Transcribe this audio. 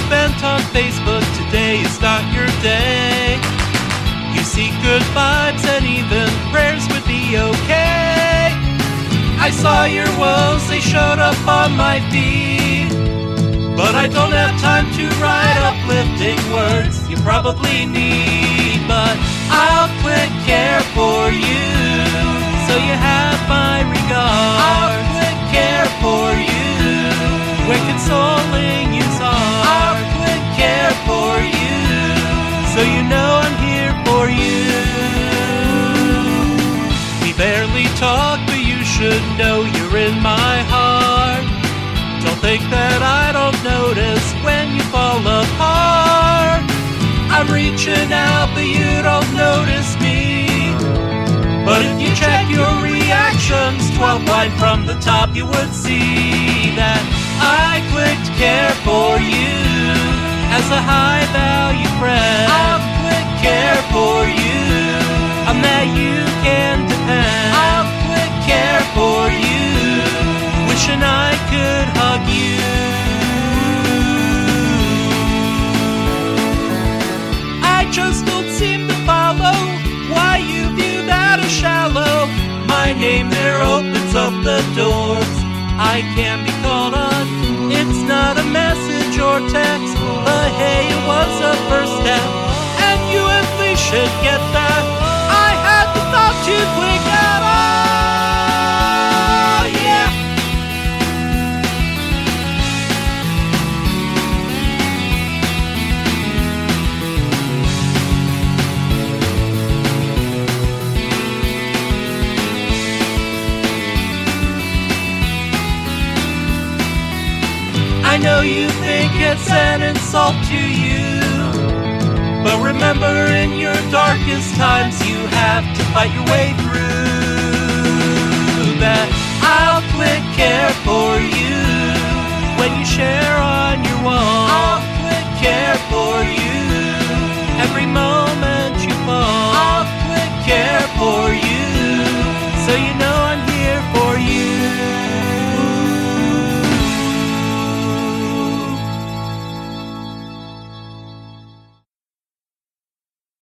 spent on Facebook today is not your day. You seek good vibes and even prayers would be okay. I saw your woes, they showed up on my feed, but I don't have time to write uplifting words you probably need. But I'll click care for you, so you have my regard. I'll click care for you, when consoling you's hard. I'll click care for you, so you know I'm here for you. We barely talk, but you should know you're in my heart. Don't think that I don't notice when you fall apart. I'm reaching out, but you don't notice me. But if you check your reactions 12 wide from the top, you would see that I clicked care for you as a high value friend. I'll click care for you, on that you can depend. I'll click care for you, wishing I could hug you. I just don't seem to follow why you view that as shallow. My name there opens up the doors I can be called on. It's not a message or text, but hey, it was a first step, and you at least should get that. I had the thought to click at all, yeah. I know you think it's an insult to you, but remember, in your darkest times you have to fight your way through that. I'll click care